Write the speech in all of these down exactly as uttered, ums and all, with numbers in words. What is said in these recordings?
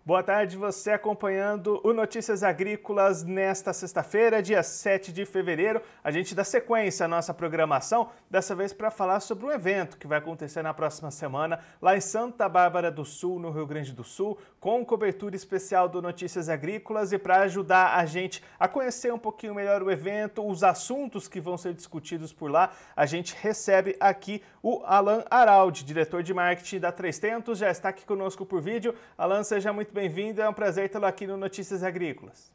Boa tarde, você acompanhando o Notícias Agrícolas nesta sexta-feira, dia sete de fevereiro. A gente dá sequência à nossa programação, dessa vez para falar sobre um evento que vai acontecer na próxima semana lá em Santa Bárbara do Sul, no Rio Grande do Sul, com cobertura especial do Notícias Agrícolas. E para ajudar a gente a conhecer um pouquinho melhor o evento, os assuntos que vão ser discutidos por lá, a gente recebe aqui o Alan Araldi, diretor de marketing da três tentos, já está aqui conosco por vídeo. Alan, seja muito bem-vindo, é um prazer tê-lo aqui no Notícias Agrícolas.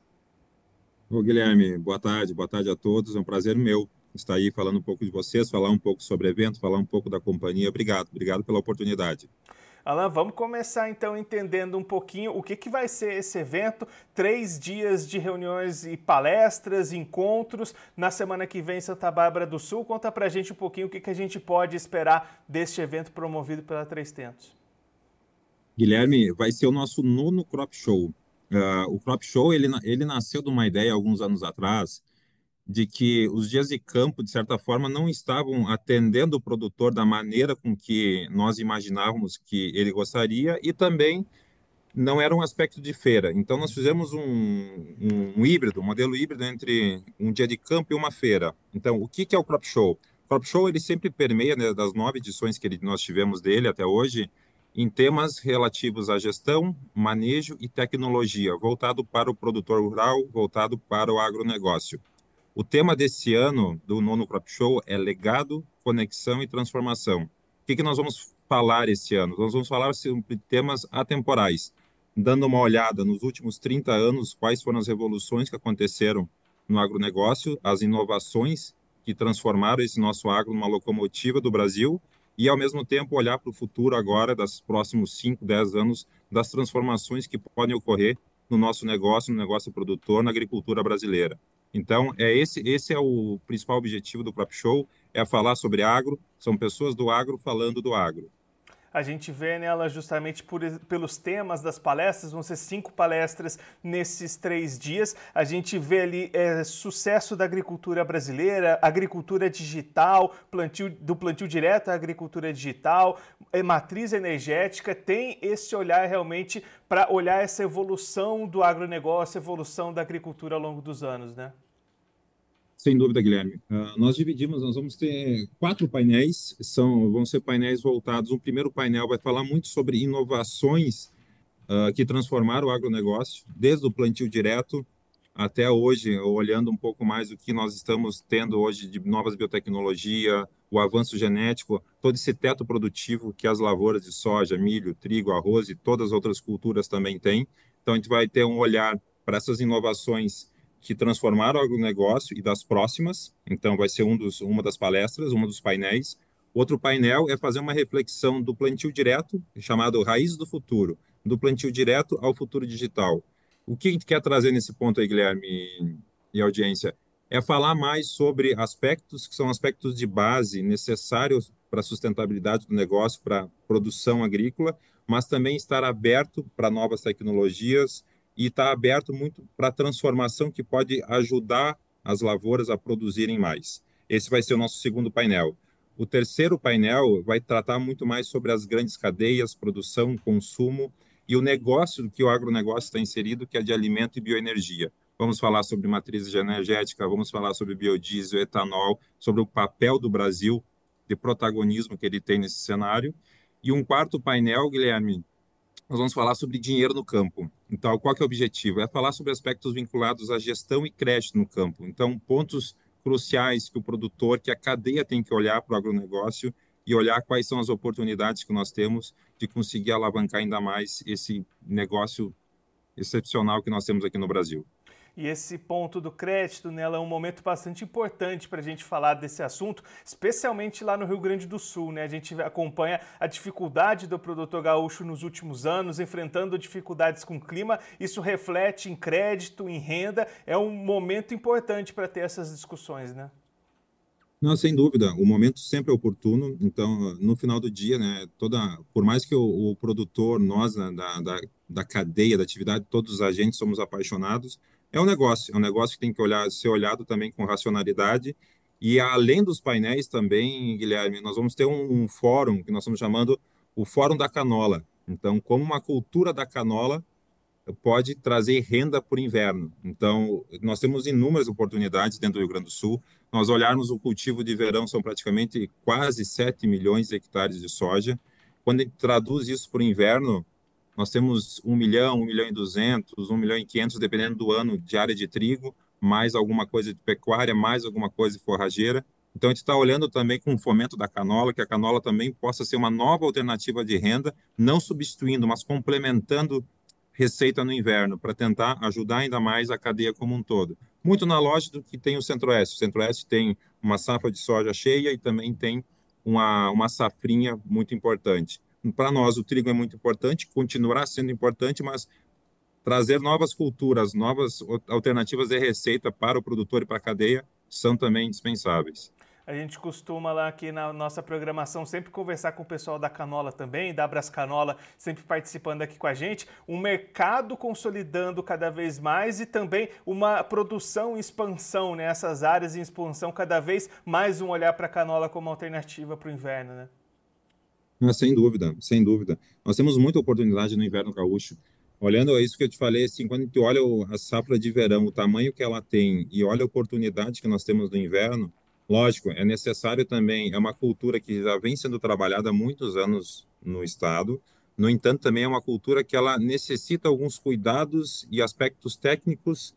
Ô, Guilherme, boa tarde, boa tarde a todos, é um prazer meu estar aí falando um pouco de vocês, falar um pouco sobre o evento, falar um pouco da companhia. Obrigado, obrigado pela oportunidade. Alan, vamos começar então entendendo um pouquinho o que, que vai ser esse evento. Três dias de reuniões e palestras, encontros, na semana que vem em Santa Bárbara do Sul. Conta pra gente um pouquinho o que, que a gente pode esperar deste evento promovido pela três tentos. Guilherme, vai ser o nosso nono Crop Show. Uh, o Crop Show, ele, na- ele nasceu de uma ideia alguns anos atrás, de que os dias de campo, de certa forma, não estavam atendendo o produtor da maneira com que nós imaginávamos que ele gostaria e também não era um aspecto de feira. Então, nós fizemos um, um, um híbrido, um modelo híbrido entre um dia de campo e uma feira. Então, o que, que é o Crop Show? O Crop Show, ele sempre permeia, né, das nove edições que ele, nós tivemos dele até hoje, em temas relativos à gestão, manejo e tecnologia, voltado para o produtor rural, voltado para o agronegócio. O tema desse ano, do nono Crop Show, é legado, conexão e transformação. O que, que nós vamos falar esse ano? Nós vamos falar sobre temas atemporais, dando uma olhada nos últimos trinta anos, quais foram as revoluções que aconteceram no agronegócio, as inovações que transformaram esse nosso agro numa locomotiva do Brasil, e, ao mesmo tempo, olhar para o futuro agora, dos próximos cinco, dez anos, das transformações que podem ocorrer no nosso negócio, no negócio produtor, na agricultura brasileira. Então, é esse, esse é o principal objetivo do Crop Show, é falar sobre agro, são pessoas do agro falando do agro. A gente vê nela justamente por, pelos temas das palestras, vão ser cinco palestras nesses três dias. A gente vê ali é, sucesso da agricultura brasileira, agricultura digital, plantio, do plantio direto à agricultura digital, é, matriz energética, tem esse olhar realmente para olhar essa evolução do agronegócio, evolução da agricultura ao longo dos anos, né? Sem dúvida, Guilherme. Uh, nós dividimos, nós vamos ter quatro painéis, são, vão ser painéis voltados. O primeiro painel vai falar muito sobre inovações uh, que transformaram o agronegócio, desde o plantio direto até hoje, olhando um pouco mais o que nós estamos tendo hoje de novas biotecnologia, o avanço genético, todo esse teto produtivo que as lavouras de soja, milho, trigo, arroz e todas as outras culturas também têm. Então, a gente vai ter um olhar para essas inovações que transformaram o agronegócio e das próximas. Então, vai ser um dos, uma das palestras, um dos painéis. Outro painel é fazer uma reflexão do plantio direto, chamado Raiz do Futuro, do plantio direto ao futuro digital. O que a gente quer trazer nesse ponto aí, Guilherme e audiência, é falar mais sobre aspectos que são aspectos de base necessários para a sustentabilidade do negócio, para a produção agrícola, mas também estar aberto para novas tecnologias e estar aberto muito para a transformação que pode ajudar as lavouras a produzirem mais. Esse vai ser o nosso segundo painel. O terceiro painel vai tratar muito mais sobre as grandes cadeias, produção, consumo, e o negócio que o agronegócio está inserido, que é de alimento e bioenergia. Vamos falar sobre matriz energética, vamos falar sobre biodiesel, etanol, sobre o papel do Brasil, de protagonismo que ele tem nesse cenário. E um quarto painel, Guilherme, nós vamos falar sobre dinheiro no campo. Então, qual que é o objetivo? É falar sobre aspectos vinculados à gestão e crédito no campo. Então, pontos cruciais que o produtor, que a cadeia tem que olhar para o agronegócio e olhar quais são as oportunidades que nós temos de conseguir alavancar ainda mais esse negócio excepcional que nós temos aqui no Brasil. E esse ponto do crédito nela é um momento bastante importante para a gente falar desse assunto, especialmente lá no Rio Grande do Sul, né? A gente acompanha a dificuldade do produtor gaúcho nos últimos anos, enfrentando dificuldades com o clima. Isso reflete em crédito, em renda. É um momento importante para ter essas discussões, né? Não, sem dúvida, o momento sempre é oportuno. Então, no final do dia, né, toda, por mais que o, o produtor, nós, né, da, da, da cadeia, da atividade, todos os agentes somos apaixonados, é um negócio, é um negócio que tem que olhar, ser olhado também com racionalidade. E além dos painéis também, Guilherme, nós vamos ter um, um fórum que nós estamos chamando o Fórum da Canola. Então, como uma cultura da canola pode trazer renda para o inverno. Então, nós temos inúmeras oportunidades dentro do Rio Grande do Sul. Nós olharmos o cultivo de verão, são praticamente quase sete milhões de hectares de soja. Quando a gente traduz isso para o inverno, nós temos um milhão, um milhão e duzentos, um milhão e quinhentos, dependendo do ano, de área de trigo, mais alguma coisa de pecuária, mais alguma coisa de forrageira. Então, a gente está olhando também com o fomento da canola, que a canola também possa ser uma nova alternativa de renda, não substituindo, mas complementando receita no inverno, para tentar ajudar ainda mais a cadeia como um todo. Muito na lógica do que tem o Centro-Oeste. O Centro-Oeste tem uma safra de soja cheia e também tem uma, uma safrinha muito importante. Para nós, o trigo é muito importante, continuará sendo importante, mas trazer novas culturas, novas alternativas de receita para o produtor e para a cadeia são também indispensáveis. A gente costuma lá aqui na nossa programação sempre conversar com o pessoal da Canola também, da Brascanola, sempre participando aqui com a gente. Um mercado consolidando cada vez mais e também uma produção em expansão, né? Essas áreas em expansão, cada vez mais um olhar para a canola como alternativa para o inverno, né? Ah, sem dúvida, sem dúvida. Nós temos muita oportunidade no inverno gaúcho. Olhando isso que eu te falei, assim, quando a gente olha o- a safra de verão, o tamanho que ela tem e olha a oportunidade que nós temos no inverno, lógico, é necessário também, é uma cultura que já vem sendo trabalhada há muitos anos no estado. No entanto, também é uma cultura que ela necessita alguns cuidados e aspectos técnicos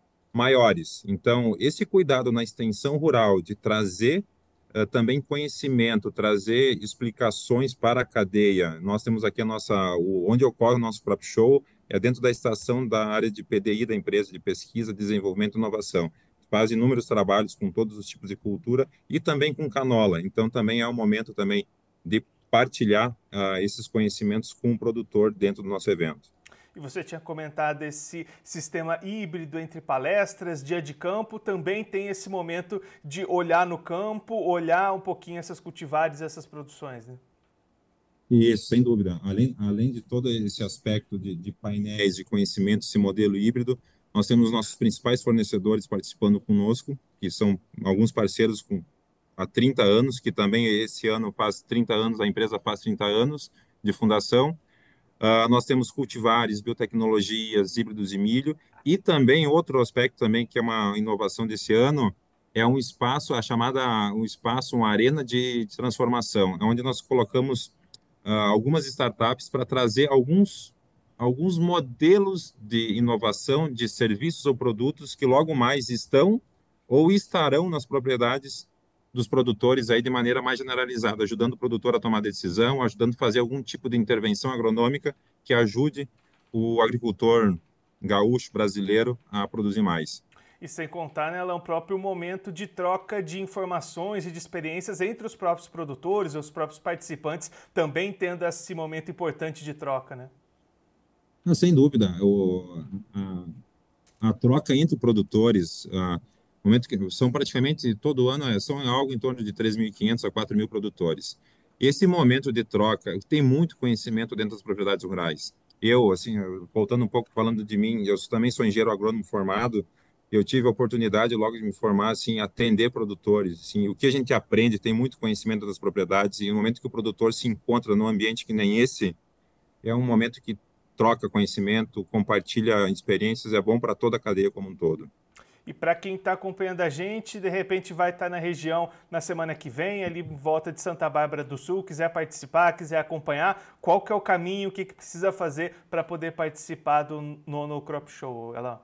maiores. Então, esse cuidado na extensão rural de trazer eh, também conhecimento, trazer explicações para a cadeia. Nós temos aqui a nossa, o, onde ocorre o nosso próprio show, é dentro da estação da área de P D I da empresa de pesquisa, desenvolvimento e inovação. Faz inúmeros trabalhos com todos os tipos de cultura e também com canola. Então, também é um momento também de partilhar uh, esses conhecimentos com o produtor dentro do nosso evento. E você tinha comentado esse sistema híbrido entre palestras, dia de campo, também tem esse momento de olhar no campo, olhar um pouquinho essas cultivares, essas produções, né? Isso, sem dúvida. Além, além de todo esse aspecto de, de painéis de conhecimento, esse modelo híbrido, nós temos nossos principais fornecedores participando conosco, que são alguns parceiros com, há trinta anos, que também esse ano faz trinta anos, a empresa faz trinta anos de fundação. Uh, nós temos cultivares, biotecnologias, híbridos de milho, e também outro aspecto também que é uma inovação desse ano, é um espaço, a chamada, um espaço, uma arena de, de transformação, onde nós colocamos uh, algumas startups para trazer alguns, alguns modelos de inovação de serviços ou produtos que logo mais estão ou estarão nas propriedades dos produtores aí de maneira mais generalizada, ajudando o produtor a tomar decisão, ajudando a fazer algum tipo de intervenção agronômica que ajude o agricultor gaúcho brasileiro a produzir mais. E sem contar, né, ela é um próprio momento de troca de informações e de experiências entre os próprios produtores, os próprios participantes, também tendo esse momento importante de troca, né? Não, sem dúvida, o, a, a troca entre produtores, a, momento que são praticamente todo ano é, são algo em torno de três mil e quinhentos a quatro mil produtores. Esse momento de troca tem muito conhecimento dentro das propriedades rurais. Eu, assim, voltando um pouco falando de mim, eu também sou engenheiro agrônomo formado. Eu tive a oportunidade logo de me formar, assim, atender produtores. Assim, o que a gente aprende tem muito conhecimento das propriedades e no momento que o produtor se encontra num ambiente que nem esse, é um momento que troca conhecimento, compartilha experiências, é bom para toda a cadeia como um todo. E para quem está acompanhando a gente, de repente vai estar tá na região na semana que vem, ali em volta de Santa Bárbara do Sul, quiser participar, quiser acompanhar, qual que é o caminho, o que, que precisa fazer para poder participar do Nono Crop Show? Ela...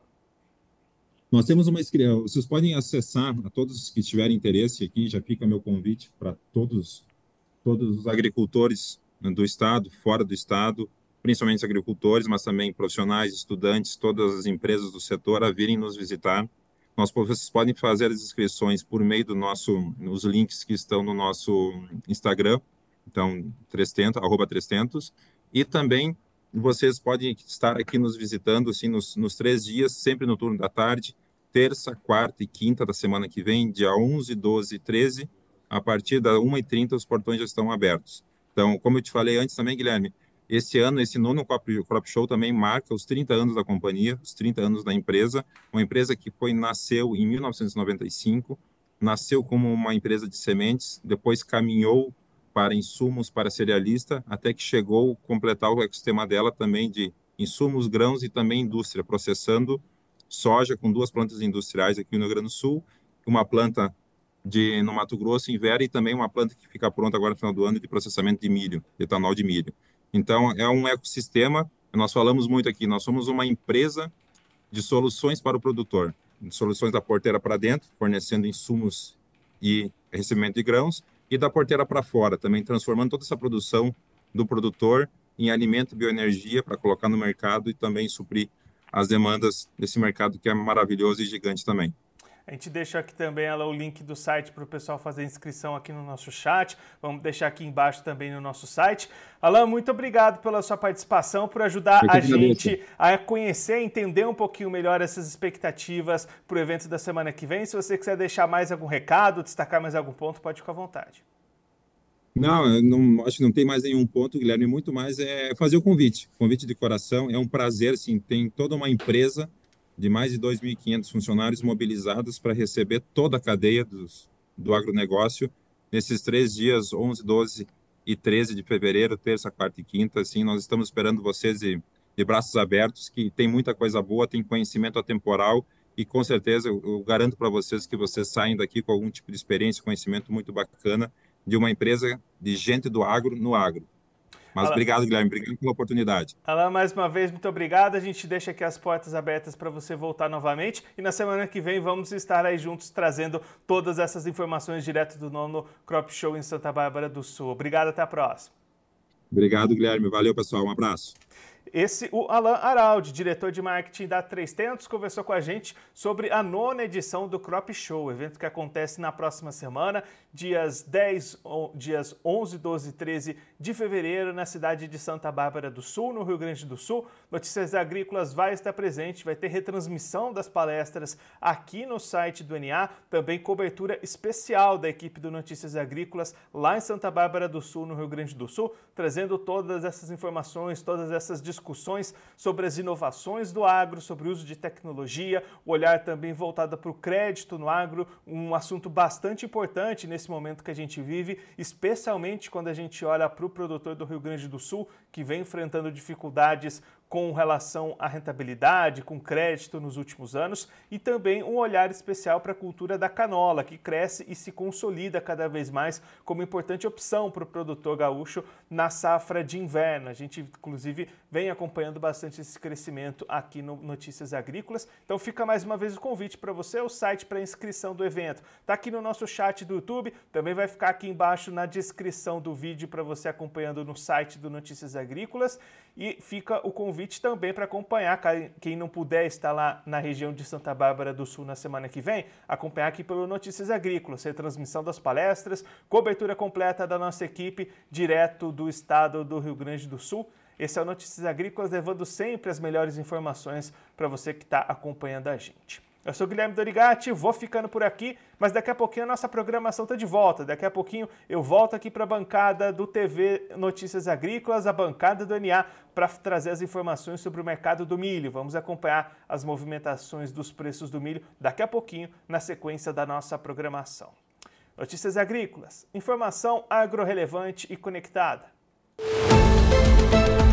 Nós temos uma inscrição, vocês podem acessar, a todos que tiverem interesse aqui, já fica meu convite para todos, todos os agricultores do estado, fora do estado, principalmente os agricultores, mas também profissionais, estudantes, todas as empresas do setor a virem nos visitar. Nós, vocês podem fazer as inscrições por meio do nosso, os links que estão no nosso Instagram, então, trezentos, arroba trezentos, e também vocês podem estar aqui nos visitando, assim, nos, nos três dias, sempre no turno da tarde, terça, quarta e quinta da semana que vem, dia onze, doze e treze, a partir da uma e trinta os portões já estão abertos. Então, como eu te falei antes também, Guilherme, esse ano, esse nono Crop, Crop Show também marca os trinta anos da companhia, os trinta anos da empresa, uma empresa que foi, nasceu em mil novecentos e noventa e cinco, nasceu como uma empresa de sementes, depois caminhou para insumos para cerealista, até que chegou a completar o ecossistema dela também de insumos, grãos e também indústria, processando soja com duas plantas industriais aqui no Rio Grande do Sul, uma planta de, no Mato Grosso, em Vera, e também uma planta que fica pronta agora no final do ano de processamento de milho, de etanol de milho. Então, é um ecossistema, nós falamos muito aqui, nós somos uma empresa de soluções para o produtor, soluções da porteira para dentro, fornecendo insumos e recebimento de grãos, e da porteira para fora, também transformando toda essa produção do produtor em alimento e bioenergia para colocar no mercado e também suprir as demandas desse mercado que é maravilhoso e gigante também. A gente deixa aqui também ela, o link do site para o pessoal fazer inscrição aqui no nosso chat. Vamos deixar aqui embaixo também no nosso site. Alan, muito obrigado pela sua participação, por ajudar a gente a conhecer, entender um pouquinho melhor essas expectativas para o evento da semana que vem. Se você quiser deixar mais algum recado, destacar mais algum ponto, pode ficar à vontade. Não, não, acho que não tem mais nenhum ponto, Guilherme, muito mais é fazer o convite, convite de coração, é um prazer, sim, tem toda uma empresa de mais de dois mil e quinhentos funcionários mobilizados para receber toda a cadeia dos, do agronegócio nesses três dias, onze, doze e treze de fevereiro, terça, quarta e quinta, assim, nós estamos esperando vocês de, de braços abertos, que tem muita coisa boa, tem conhecimento atemporal e com certeza eu, eu garanto para vocês que vocês saem daqui com algum tipo de experiência, conhecimento muito bacana de uma empresa de gente do agro no agro. Mas Alan, obrigado, Guilherme, obrigado pela oportunidade. Alan, mais uma vez, muito obrigado. A gente deixa aqui as portas abertas para você voltar novamente. E na semana que vem vamos estar aí juntos trazendo todas essas informações direto do nono Crop Show em Santa Bárbara do Sul. Obrigado, até a próxima. Obrigado, Guilherme. Valeu, pessoal. Um abraço. Esse, o Alan Araldi, diretor de marketing da trezentos, conversou com a gente sobre a nona edição do Crop Show, evento que acontece na próxima semana, dias dez, dias onze, doze e treze de fevereiro, na cidade de Santa Bárbara do Sul, no Rio Grande do Sul. Notícias Agrícolas vai estar presente, vai ter retransmissão das palestras aqui no site do N A, também cobertura especial da equipe do Notícias Agrícolas lá em Santa Bárbara do Sul, no Rio Grande do Sul, trazendo todas essas informações, todas essas discussões discussões sobre as inovações do agro, sobre o uso de tecnologia, o olhar também voltado para o crédito no agro, um assunto bastante importante nesse momento que a gente vive, especialmente quando a gente olha para o produtor do Rio Grande do Sul, que vem enfrentando dificuldades com relação à rentabilidade, com crédito nos últimos anos, e também um olhar especial para a cultura da canola, que cresce e se consolida cada vez mais como importante opção para o produtor gaúcho na safra de inverno. A gente, inclusive, vem acompanhando bastante esse crescimento aqui no Notícias Agrícolas. Então fica mais uma vez o convite para você, o site para inscrição do evento está aqui no nosso chat do YouTube, também vai ficar aqui embaixo na descrição do vídeo para você acompanhando no site do Notícias Agrícolas, e fica o convite também para acompanhar, quem não puder estar lá na região de Santa Bárbara do Sul na semana que vem, acompanhar aqui pelo Notícias Agrícolas, retransmissão das palestras, cobertura completa da nossa equipe direto do estado do Rio Grande do Sul. Esse é o Notícias Agrícolas, levando sempre as melhores informações para você que está acompanhando a gente. Eu sou o Guilherme Dorigatti, vou ficando por aqui, mas daqui a pouquinho a nossa programação está de volta. Daqui a pouquinho eu volto aqui para a bancada do T V Notícias Agrícolas, a bancada do N A, para trazer as informações sobre o mercado do milho. Vamos acompanhar as movimentações dos preços do milho daqui a pouquinho, na sequência da nossa programação. Notícias Agrícolas, informação agro-relevante e conectada.